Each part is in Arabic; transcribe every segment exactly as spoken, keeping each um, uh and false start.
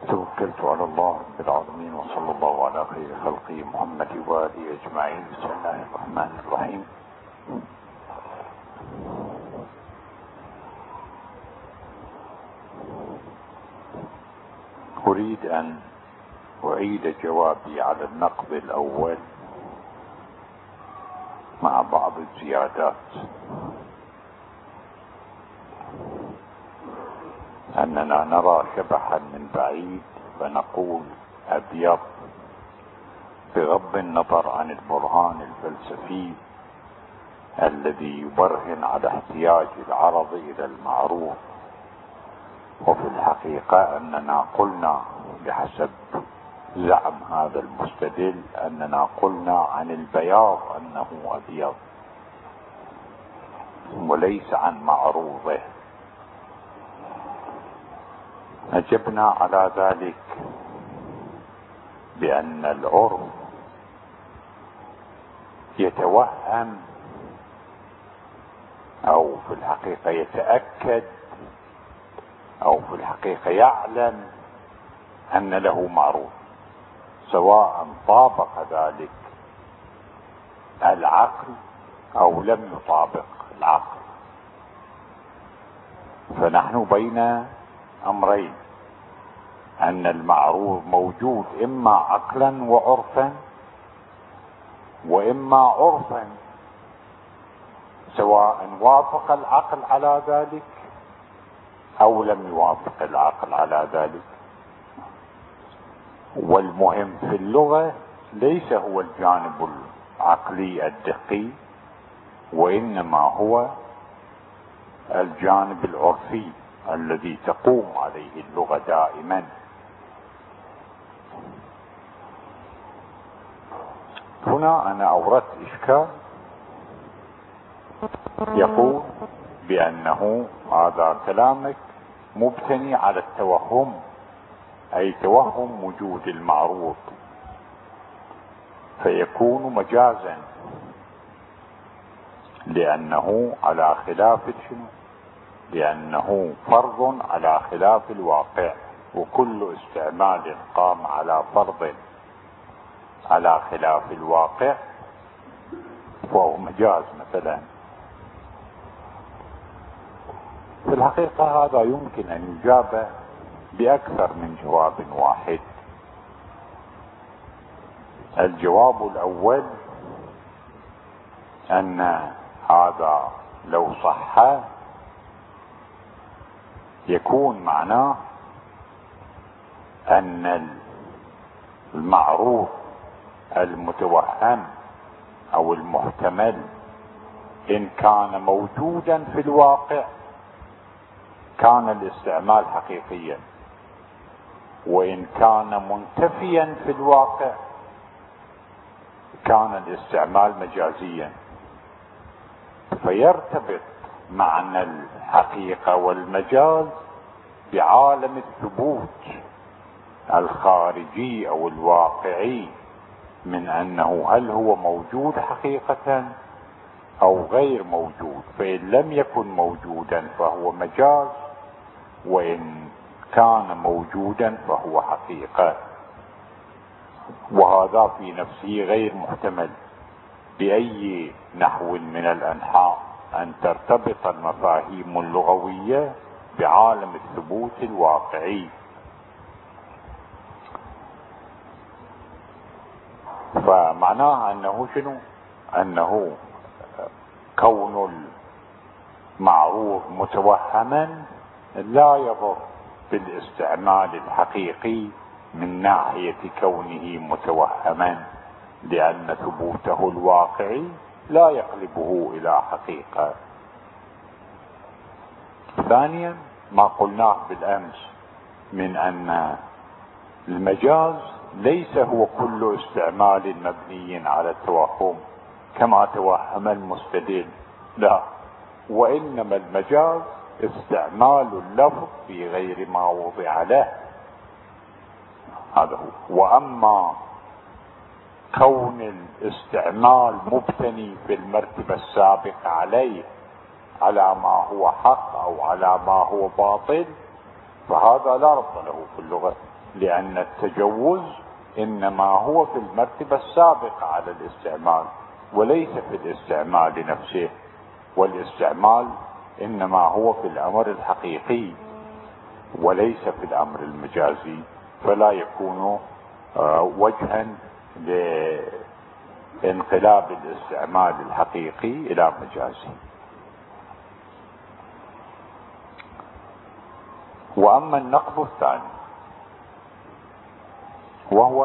توكلت على الله رب العالمين، وصلى الله على خير خلقه محمد وآله أجمعين. بسم الله الرحمن الرحيم. أريد أن أعيد جوابي على النقد الأول مع بعض الزيادات. أننا نرى شبحا من بعيد فنقول أبيض، بغض النظر عن البرهان الفلسفي الذي يبرهن على احتياج العرب إلى المعروف. وفي الحقيقة أننا قلنا بحسب زعم هذا المستدل أننا قلنا عن البياض أنه أبيض وليس عن معروضه. أجبنا على ذلك بأن العرف يتوهم أو في الحقيقة يتأكد أو في الحقيقة يعلم أن له معروف، سواء طابق ذلك العقل أو لم يطابق العقل. فنحن بين أمرين، أن المعروف موجود إما عقلا وعرفا، وإما عرفا سواء وافق العقل على ذلك أو لم يوافق العقل على ذلك. والمهم في اللغة ليس هو الجانب العقلي الدقي، وإنما هو الجانب العرفي الذي تقوم عليه اللغة دائما. هنا أنا أوردت إشكال يقول بأنه هذا كلامك مبتني على التوهم، أي توهم وجود المعروض، فيكون مجازا لأنه على خلاف شنو؟ لأنه فرض على خلاف الواقع، وكل استعمال قام على فرض على خلاف الواقع فهو مجاز مثلا. في الحقيقة هذا يمكن أن يجاب بأكثر من جواب واحد. الجواب الأول أن هذا لو صح يكون معناه أن المعروف المتوهم أو المحتمل إن كان موجودا في الواقع كان الاستعمال حقيقيا، وإن كان منتفيا في الواقع كان الاستعمال مجازيا. فيرتبط معنى الحقيقة والمجاز بعالم الثبوت الخارجي أو الواقعي، من أنه هل هو موجود حقيقة أو غير موجود. فإن لم يكن موجودا فهو مجاز، وإن كان موجودا فهو حقيقة. وهذا في نفسه غير محتمل بأي نحو من الأنحاء، أن ترتبط المفاهيم اللغوية بعالم الثبوت الواقعي. فمعناها أنه شنو؟ أنه كون المعروف متوهما لا يضر بالاستعمال الحقيقي من ناحية كونه متوهما، لأن ثبوته الواقعي لا يقلبه إلى حقيقة. ثانيا ما قلناه بالأمس من أن المجاز ليس هو كل استعمال مبني على التوهم كما توهم المستدل، لا، وإنما المجاز استعمال اللفظ في غير ما وضع له، هذا هو. وأما كون الاستعمال مبتني في المرتبة السابقة عليه على ما هو حق أو على ما هو باطل، فهذا لا ربط له في اللغة، لأن التجوز إنما هو في المرتبة السابقة على الاستعمال وليس في الاستعمال نفسه، والاستعمال إنما هو في الأمر الحقيقي وليس في الأمر المجازي، فلا يكون وجها لانقلاب الاستعمال الحقيقي إلى مجازي. وأما النقض الثاني وهو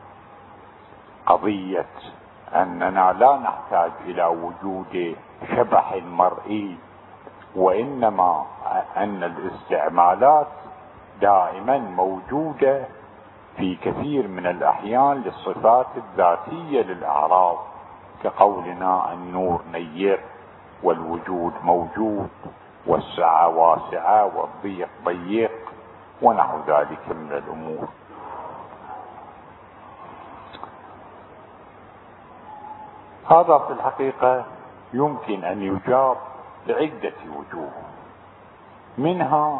قضية أننا لا نحتاج إلى وجود شبح مرئي، وإنما أن الاستعمالات دائما موجودة في كثير من الأحيان للصفات الذاتية للأعراض، كقولنا النور نير والوجود موجود والسعة واسعة والضيق ضيق ونحو ذلك من الأمور. هذا في الحقيقة يمكن أن يجاب بعدة وجوه، منها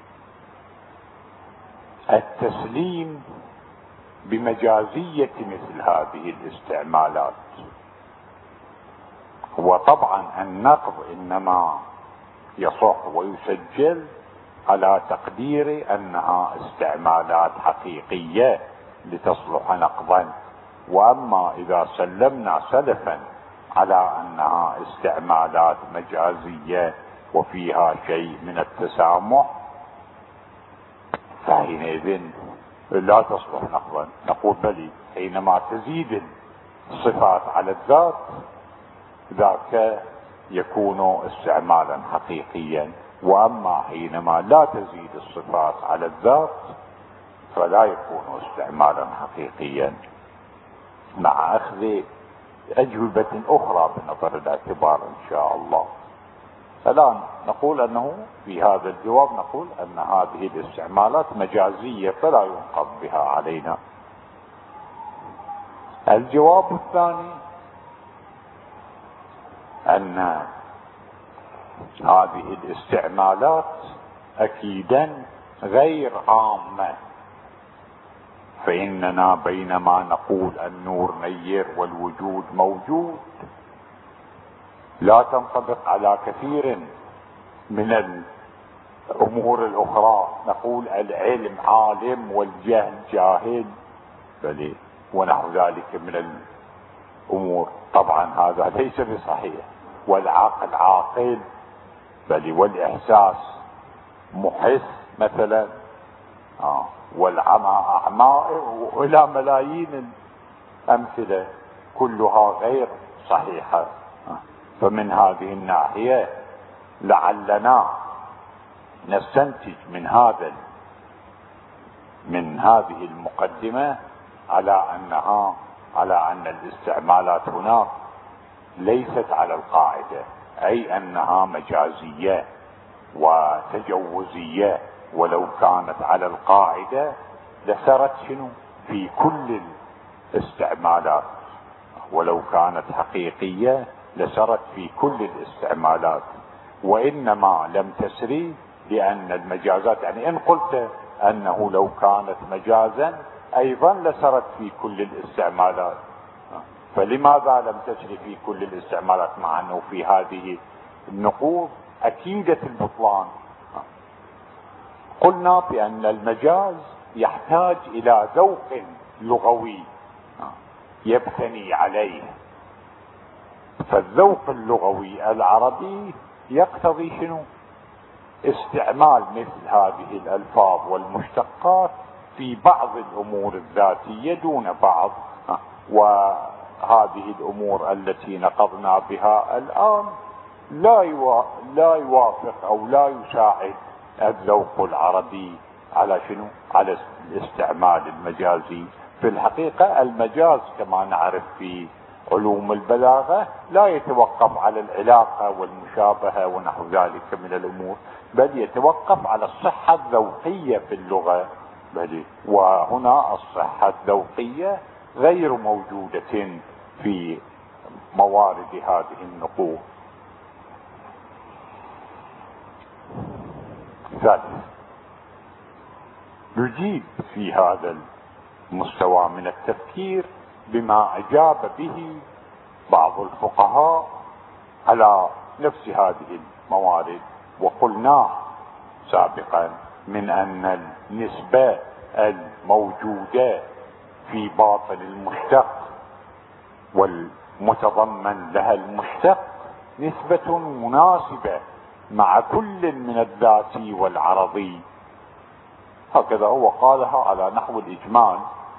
التسليم بمجازية مثل هذه الاستعمالات. وطبعا النقض إنما يصح ويسجل على تقدير أنها استعمالات حقيقية لتصلح نقضا، وأما إذا سلمنا سلفا على أنها استعمالات مجازية وفيها شيء من التسامح فحينئذ لا تصلح نقضا. نقول بلي حينما تزيد الصفات على الذات ذاك يكون استعمالا حقيقيا، وأما حينما لا تزيد الصفات على الذات فلا يكون استعمالا حقيقيا، مع أخذ أجوبة أخرى بنظر الاعتبار إن شاء الله. الآن نقول أنه في هذا الجواب نقول أن هذه الاستعمالات مجازية فلا ينقض بها علينا. الجواب الثاني أن هذه الاستعمالات أكيدا غير عامة، فإننا بينما نقول النور نير والوجود موجود لا تنطبق على كثير من الأمور الأخرى. نقول العلم عالم والجهل جاهل بل ونحو ذلك من الأمور، طبعا هذا ليس بصحيح. والعقل عاقل بل والإحساس محس مثلا، آه والعمى أعمى، وإلى ملايين الأمثلة كلها غير صحيحة. آه فمن هذه الناحية لعلنا نستنتج من هذا من هذه المقدمة على أنها على أن الاستعمالات هناك ليست على القاعدة، أي أنها مجازية وتجوزية، ولو كانت على القاعدة لسرت شنو في كل الاستعمالات، ولو كانت حقيقية لسرت في كل الاستعمالات، وإنما لم تسري لأن المجازات، يعني إن قلت أنه لو كانت مجازا أيضا لسرت في كل الاستعمالات، فلماذا لم تسري في كل الاستعمالات مع أنه في هذه النقوض أكيدة البطلان؟ قلنا بأن المجاز يحتاج إلى ذوق لغوي يبتني عليه، فالذوق اللغوي العربي يقتضي شنو؟ استعمال مثل هذه الألفاظ والمشتقات في بعض الأمور الذاتية دون بعض، وهذه الأمور التي نقضنا بها الآن لا لا يوافق أو لا يساعد الذوق العربي على شنو؟ على الاستعمال المجازي. في الحقيقة المجاز كما نعرف في علوم البلاغة لا يتوقف على العلاقة والمشابهة ونحو ذلك من الأمور، بل يتوقف على الصحة الذوقية في اللغة، بل وهنا الصحة الذوقية غير موجودة في موارد هذه النقوض. ثالث يجيب في هذا المستوى من التفكير بما أجاب به بعض الفقهاء على نفس هذه الموارد. وقلنا سابقا من أن النسبة الموجودة في باطن المشتق والمتضمن لها المشتق نسبة مناسبة مع كل من الذاتي والعرضي، هكذا هو قالها على نحو الإجمال.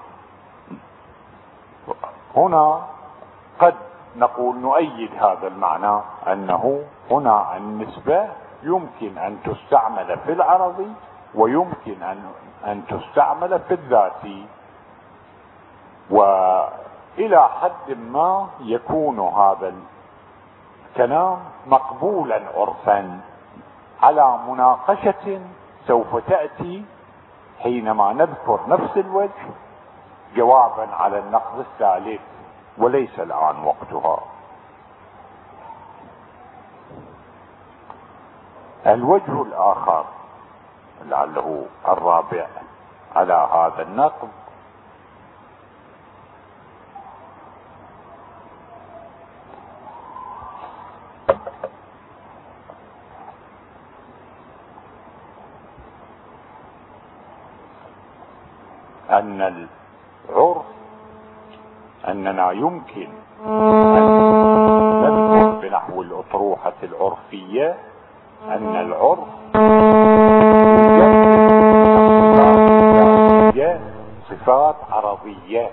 هنا قد نقول نؤيد هذا المعنى، أنه هنا النسبة يمكن أن تستعمل في العرضي ويمكن أن أن تستعمل في الذاتي، وإلى حد ما يكون هذا الكلام مقبولا عرفا على مناقشة سوف تأتي حينما نذكر نفس الوجه جوابا على النقد الثالث، وليس الآن وقتها. الوجه الآخر لعله الرابع على هذا النقد أن العرف أننا يمكن أن نذكر بنحو الأطروحة العرفية أن العرف صفات عرضية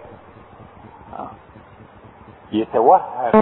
يتوهم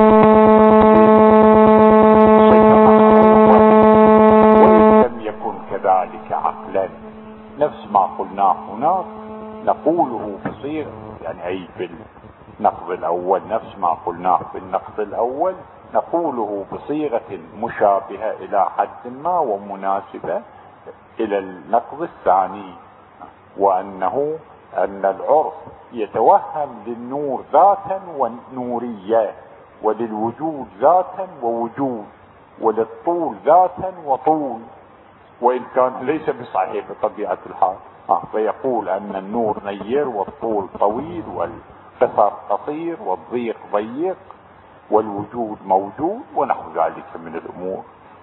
وإن لم يكن كذلك عقلا، نفس ما قلناه هناك نقوله بصيغة، يعني أي في النقد الأول نفس ما قلناه في النقد الأول نقوله بصيغة مشابهة إلى حد ما ومناسبة إلى النقد الثاني، وأنه أن العرف يتوهم للنور ذاتا ونورية، وللوجود ذاتا ووجود، وللطول ذاتا وطول، وإن كان ليس بصحيح بطبيعة الحال. آه فيقول أن النور نير والطول طويل والقصر قصير والضيق ضيق والوجود موجود ونحو ذلك من الأمور.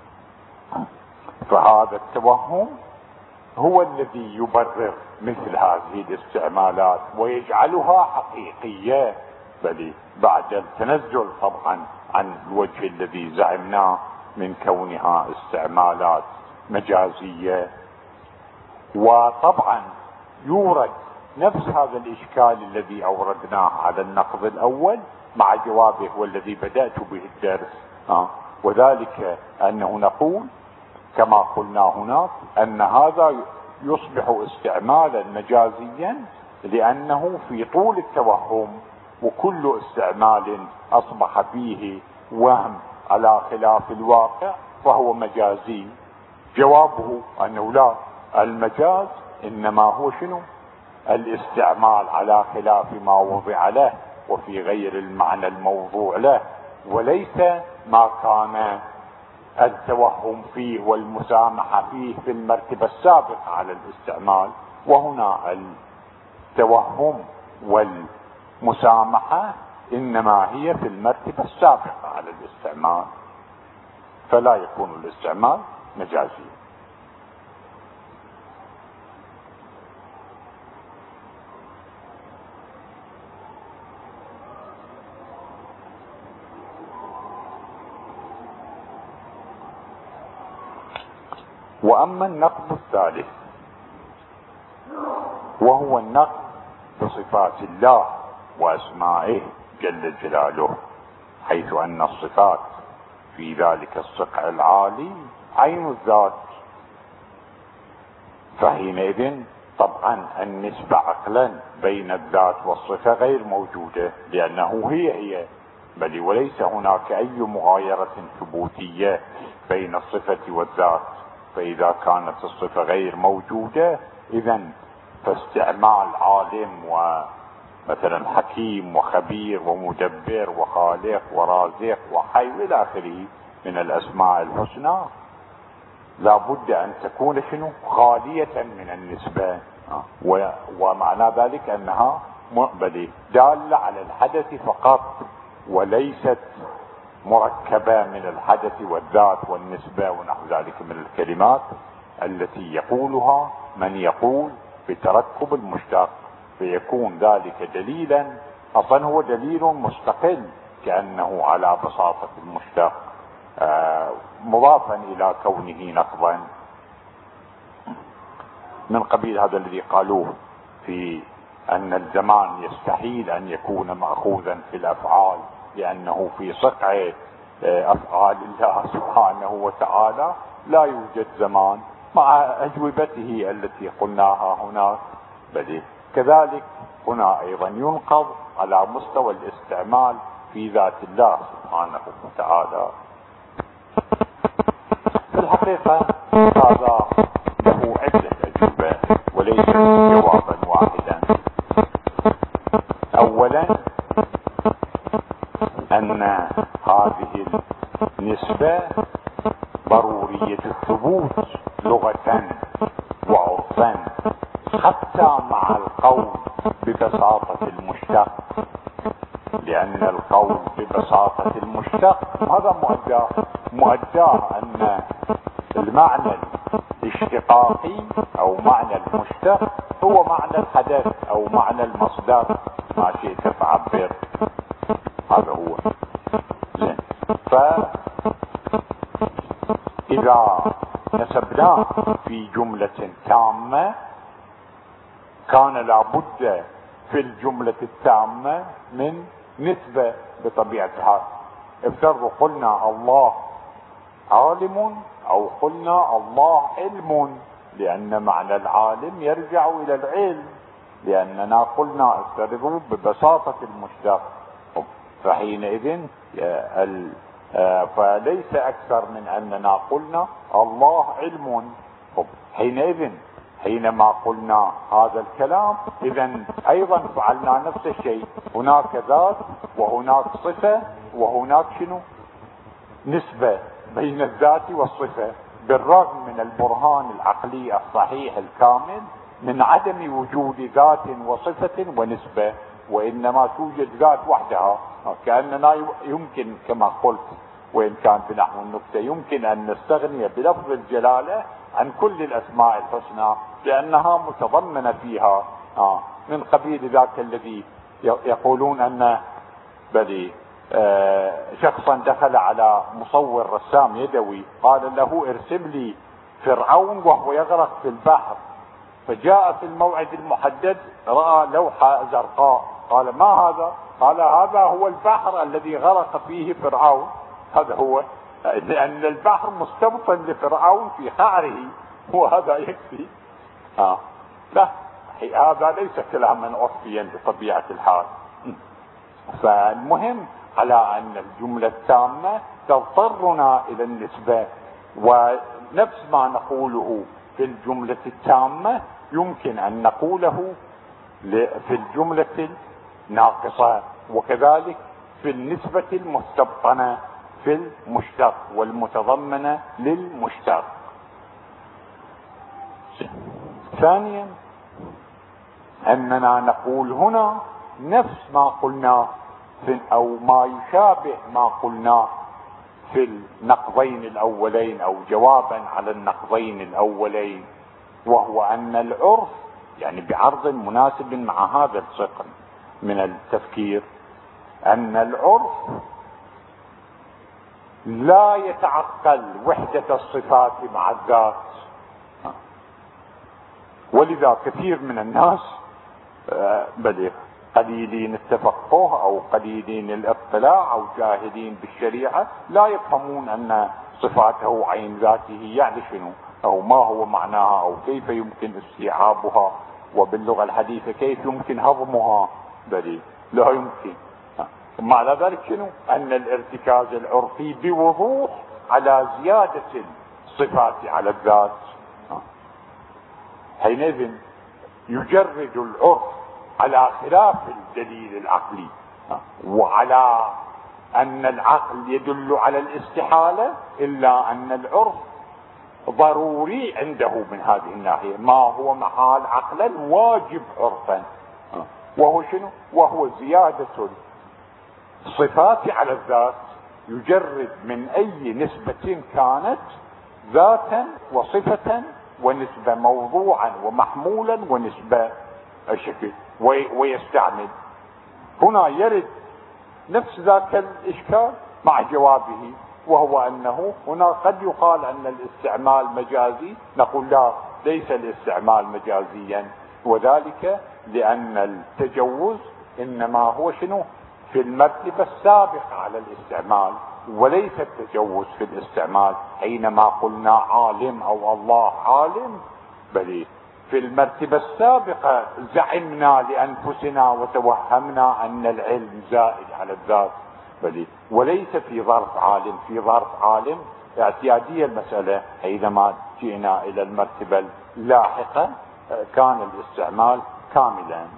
فهذا التوهم هو الذي يبرر مثل هذه الاستعمالات ويجعلها حقيقية، بل بعد التنزل طبعا عن الوجه الذي زعمناه من كونها استعمالات مجازية. وطبعا يورد نفس هذا الإشكال الذي أوردناه على النقد الأول مع جوابه والذي بدأت به الدرس، آه وذلك أنه نقول كما قلنا هناك أن هذا يصبح استعمالا مجازيا لأنه في طول التوهم، وكل استعمال أصبح فيه وهم على خلاف الواقع فهو مجازي. جوابه أنه لا، المجاز إنما هو شنو؟ الاستعمال على خلاف ما وضع له وفي غير المعنى الموضوع له، وليس ما كان التوهم فيه والمسامحة فيه في المرتبة السابقة على الاستعمال. وهنا التوهم والمسامحة إنما هي في المرتبة السابقة على الاستعمال، فلا يكون الاستعمال مجازي. وأما النقد الثالث وهو النقد بصفات الله وأسمائه جل جلاله، حيث أن الصفات في ذلك الصقع العالي عين الذات، فحينئذ طبعا النسبة عقلا بين الذات والصفة غير موجودة، لأنه هي هي بل وليس هناك أي مغايرة ثبوتية بين الصفة والذات. فإذا كانت الصفة غير موجودة إذن فاستعمال عالم ومثلا حكيم وخبير ومدبر وخالق ورازق وحي إلى آخره من الأسماء الحسنى لا بد ان تكون شنو خالية من النسبة، ومعنى ذلك انها مقبلة دالة على الحدث فقط، وليست مركبة من الحدث والذات والنسبة ونحو ذلك من الكلمات التي يقولها من يقول بتركب المشتق، فيكون ذلك دليلا اصلا هو دليل مستقل كأنه على بساطة المشتق آه مضافا الى كونه نقضا، من قبيل هذا الذي قالوه في ان الزمان يستحيل ان يكون مأخوذا في الافعال لانه في صقع افعال الله سبحانه وتعالى لا يوجد زمان، مع اجوبته التي قلناها هناك. بل كذلك هنا ايضا ينقض على مستوى الاستعمال في ذات الله سبحانه وتعالى. في الحقيقة هذا له عدة اجوبة وليس جوابا واحدا. اولا ان هذه النسبة ضرورية الثبوت لغة وعرفا حتى مع القول ببساطة المشتق، لان القول ببساطة المشتق هذا مؤداه مؤداه ان المعنى الاشتقاقي او معنى المشتق هو معنى الحدث او معنى المصدر، ما شئت فعبر، هذا هو. زين، فاذا نسبناه في جملة تامة كان لابد في الجملة التامة من نسبة بطبيعة الحال. افترضوا قلنا الله عالم او قلنا الله علم، لان معنى العالم يرجع الى العلم، لاننا قلنا افترضوا ببساطة المشتق، فحينئذ فليس اكثر من اننا قلنا الله علم. حينئذ حينما قلنا هذا الكلام اذا ايضا فعلنا نفس الشيء، هناك ذات وهناك صفة وهناك شنو نسبة بين الذات والصفة، بالرغم من البرهان العقلي الصحيح الكامل من عدم وجود ذات وصفة ونسبة، وانما توجد ذات وحدها. كأننا يمكن كما قلت وان كان بنحو النكتة يمكن ان نستغني بلفظ الجلالة عن كل الاسماء الحسنى لانها متضمنة فيها آه من قبيل ذاك الذي يقولون ان بلي آه شخصا دخل على مصور رسام يدوي قال له ارسم لي فرعون وهو يغرق في البحر، فجاء في الموعد المحدد رأى لوحة زرقاء، قال ما هذا؟ قال هذا هو البحر الذي غرق فيه فرعون. هذا هو، لأن البحر مستبطن لفرعون في قعره، وهذا يكفي. آه. لا، هذا ليس كلاما عرفيا بطبيعة الحال. فالمهم على أن الجملة التامة تضطرنا إلى النسبة، ونفس ما نقوله في الجملة التامة يمكن أن نقوله في الجملة الناقصة، وكذلك في النسبة المستبطنة في المشتق والمتضمنة للمشتق. ثانيا أننا نقول هنا نفس ما قلنا في أو ما يشابه ما قلنا في النقضين الأولين أو جوابا على النقضين الأولين، وهو أن العرف يعني بعرض مناسب مع هذا الصقر من التفكير، أن العرف لا يتعقل وحدة الصفات مع الذات، ولذا كثير من الناس بل قليلين التفقه او قليلين الاطلاع او جاهلين بالشريعة لا يفهمون ان صفاته عين ذاته يعني شنو او ما هو معناها او كيف يمكن استيعابها، وباللغة الحديثة كيف يمكن هضمها، بل لا يمكن. معنى ذلك شنو؟ ان الارتكاز العرفي بوضوح على زيادة الصفات على الذات، حينئذ يجرد العرف على خلاف الدليل العقلي، وعلى ان العقل يدل على الاستحالة، الا ان العرف ضروري عنده من هذه الناحية، ما هو محال عقلا واجب عرفا، وهو شنو؟ وهو زيادة الصفات على الذات، يجرد من اي نسبة كانت ذاتا وصفة ونسبة، موضوعا ومحمولا ونسبة الشكل، ويستعمل. هنا يرد نفس ذاك الاشكال مع جوابه، وهو انه هنا قد يقال ان الاستعمال مجازي، نقول لا، ليس الاستعمال مجازيا، وذلك لان التجوز انما هو شنو؟ في المرتبة السابقة على الاستعمال، وليس التجوز في الاستعمال حينما قلنا عالم او الله عالم، بل في المرتبة السابقة زعمنا لانفسنا وتوهمنا ان العلم زائد على الذات، بل وليس في ظرف عالم. في ظرف عالم اعتيادية المسألة، حينما جئنا الى المرتبة اللاحقة كان الاستعمال كاملا.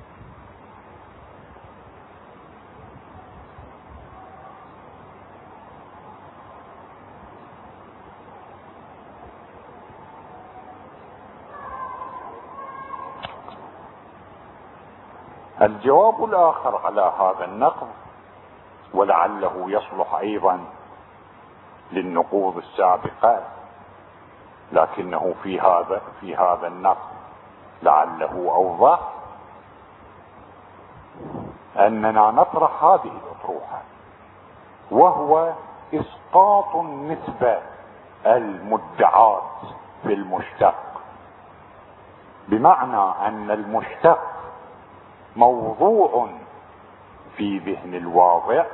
الجواب الآخر على هذا النقض، ولعله يصلح أيضا للنقوض السابقة، لكنه في هذا في هذا النقض لعله أوضح، أننا نطرح هذه الأطروحة، وهو إسقاط النسبة المدعاة في المشتق، بمعنى أن المشتق موضوع في ذهن الواضع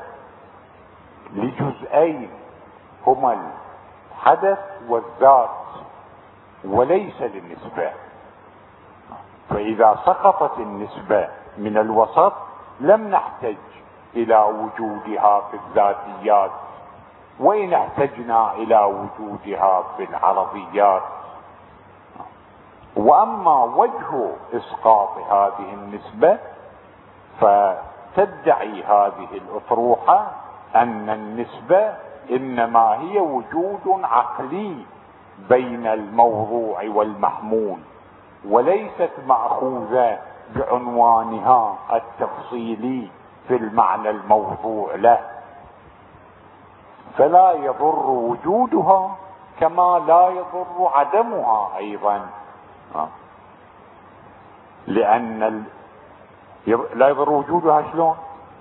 لجزئين هما الحدث والذات، وليس للنسبة. فإذا سقطت النسبة من الوسط لم نحتج إلى وجودها في الذاتيات، وإن احتجنا إلى وجودها في العرضيات. واما وجه اسقاط هذه النسبة فتدعي هذه الاطروحة ان النسبة انما هي وجود عقلي بين الموضوع والمحمول، وليست مأخوذة بعنوانها التفصيلي في المعنى الموضوع له، فلا يضر وجودها كما لا يضر عدمها ايضا. لأن ال... لا يضر وجودها شلون؟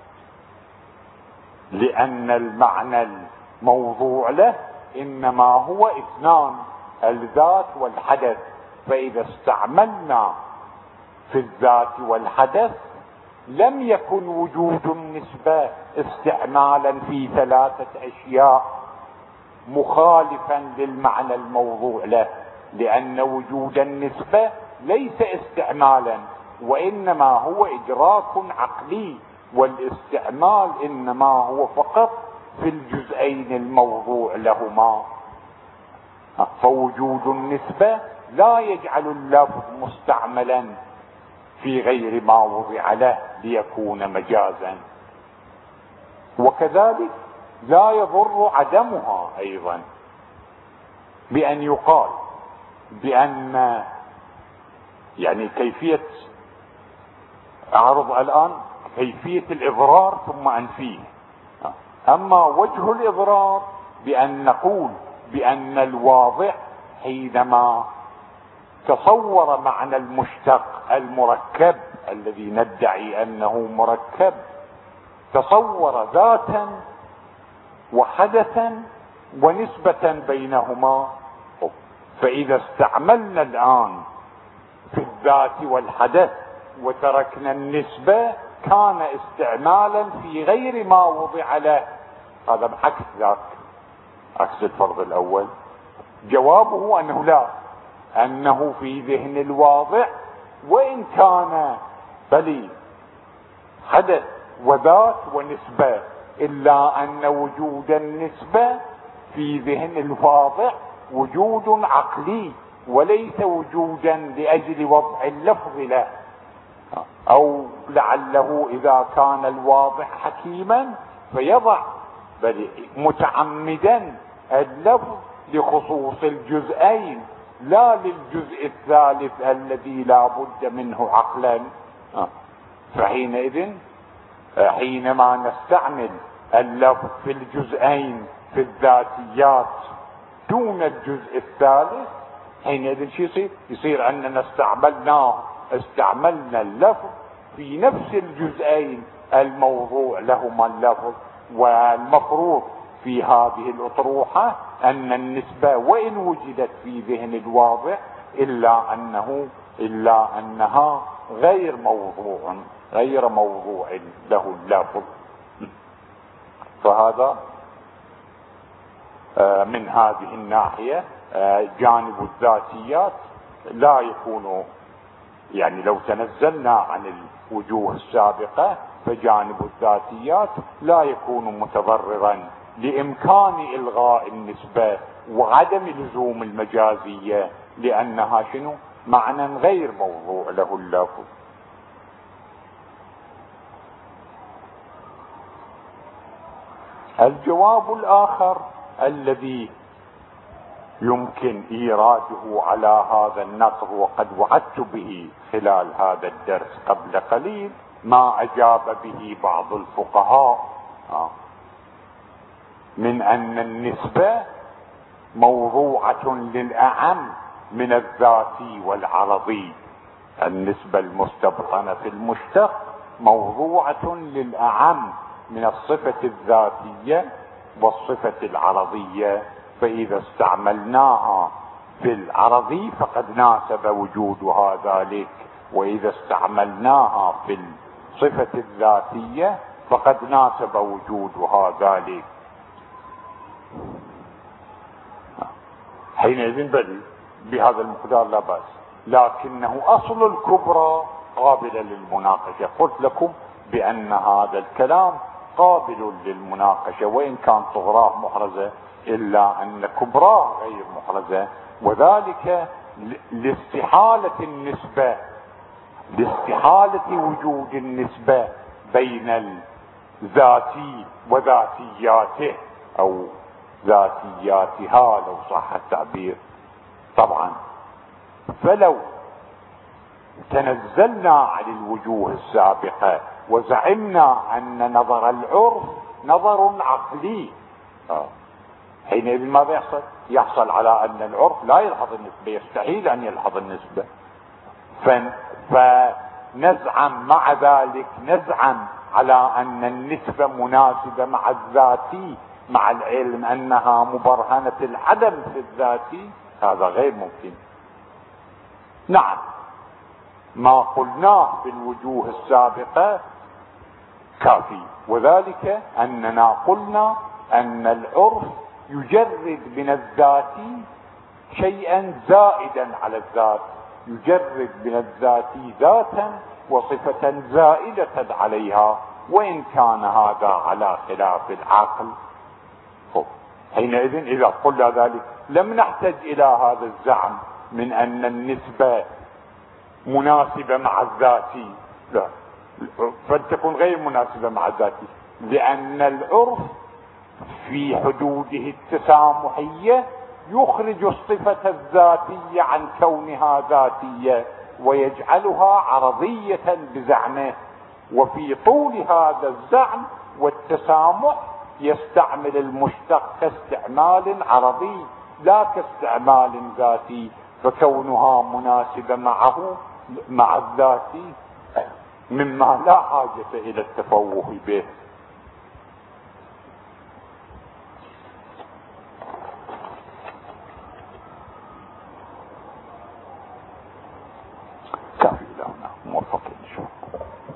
لأن المعنى الموضوع له إنما هو اثنان، الذات والحدث، فإذا استعملنا في الذات والحدث لم يكن وجود النسبة استعمالا في ثلاثة أشياء مخالفا للمعنى الموضوع له، لأن وجود النسبة ليس استعمالا، وإنما هو إدراك عقلي، والاستعمال إنما هو فقط في الجزئين الموضوع لهما. فوجود النسبة لا يجعل اللفظ مستعملا في غير ما وضع له ليكون مجازا، وكذلك لا يضر عدمها أيضا، بأن يقال بأن يعني كيفية أعرض الآن كيفية الإضرار ثم أنفيه. أما وجه الإضرار بأن نقول بأن الواضع حينما تصور معنى المشتق المركب الذي ندعي أنه مركب، تصور ذاتا وحدثا ونسبة بينهما، فإذا استعملنا الآن في الذات والحدث وتركنا النسبة كان استعمالا في غير ما وضع له. هذا بعكس ذاك، عكس الفرض الأول. جوابه أنه لا، أنه في ذهن الواضع وإن كان بلي حدث وذات ونسبة، إلا أن وجود النسبة في ذهن الواضع وجود عقلي وليس وجودا لأجل وضع اللفظ له. أو لعله إذا كان الواضع حكيما فيضع بل متعمدا اللفظ لخصوص الجزئين لا للجزء الثالث الذي لا بد منه عقلا. فحينئذ حينما نستعمل اللفظ في الجزئين في الذاتيات دون الجزء الثالث، حينئذ شو يصير؟ يصير أننا استعملنا استعملنا اللفظ في نفس الجزئين الموضوع لهما اللفظ. والمفروض في هذه الأطروحة أن النسبة وإن وجدت في ذهن الواضع إلا أنه إلا أنها غير موضوع غير موضوع له اللفظ. فهذا من هذه الناحية جانب الذاتيات لا يكون، يعني لو تنزلنا عن الوجوه السابقة فجانب الذاتيات لا يكون متضررا لإمكان إلغاء النسبة وعدم لزوم المجازية، لأنها شنو؟ معنى غير موضوع له اللفظ. الجواب الآخر الذي يمكن إيراده على هذا النقض وقد وعدت به خلال هذا الدرس قبل قليل، ما أجاب به بعض الفقهاء من أن النسبة موضوعة للأعم من الذاتي والعرضي. النسبة المستبطنة في المشتق موضوعة للأعم من الصفة الذاتية والصفة العرضية، فإذا استعملناها في العرضي فقد ناسب وجودها ذلك، وإذا استعملناها في الصفة الذاتية فقد ناسب وجودها ذلك. حينئذ بل بهذا المقدار لا بأس، لكنه أصل الكبرى قابلة للمناقشة. قلت لكم بأن هذا الكلام قابل للمناقشة وإن كان صغراه محرزة، إلا أن كبراه غير محرزة، وذلك لاستحالة النسبة لاستحالة وجود النسبة بين الذاتي وذاتياته أو ذاتياتها لو صح التعبير. طبعا فلو تنزلنا عن الوجوه السابقة وزعمنا أن نظر العرف نظر عقلي، حينئذ ماذا يحصل؟ يحصل على أن العرف لا يلحظ النسبة، يستحيل أن يلحظ النسبة. فنزعم مع ذلك نزعم على أن النسبة مناسبة مع الذاتي مع العلم أنها مبرهنة العدم في الذاتي، هذا غير ممكن. نعم، ما قلناه في الوجوه السابقة كافي، وذلك أننا قلنا أن العرف يجرد من الذات شيئا زائدا على الذات، يجرد من الذات ذاتا وصفة زائدة عليها، وإن كان هذا على خلاف العقل. حينئذ إذا قلنا ذلك لم نحتج إلى هذا الزعم من أن النسبة مناسبة مع الذاتي، لا، فلتكن غير مناسبة مع الذاتي، لأن العرف في حدوده التسامحية يخرج الصفة الذاتية عن كونها ذاتية ويجعلها عرضية بزعمه، وفي طول هذا الزعم والتسامح يستعمل المشتق كاستعمال عرضي لا كاستعمال ذاتي، فكونها مناسبة معه مع الذاتي مما لا حاجة إلى التفوه به. كافي لنا موفقين إن شاء الله.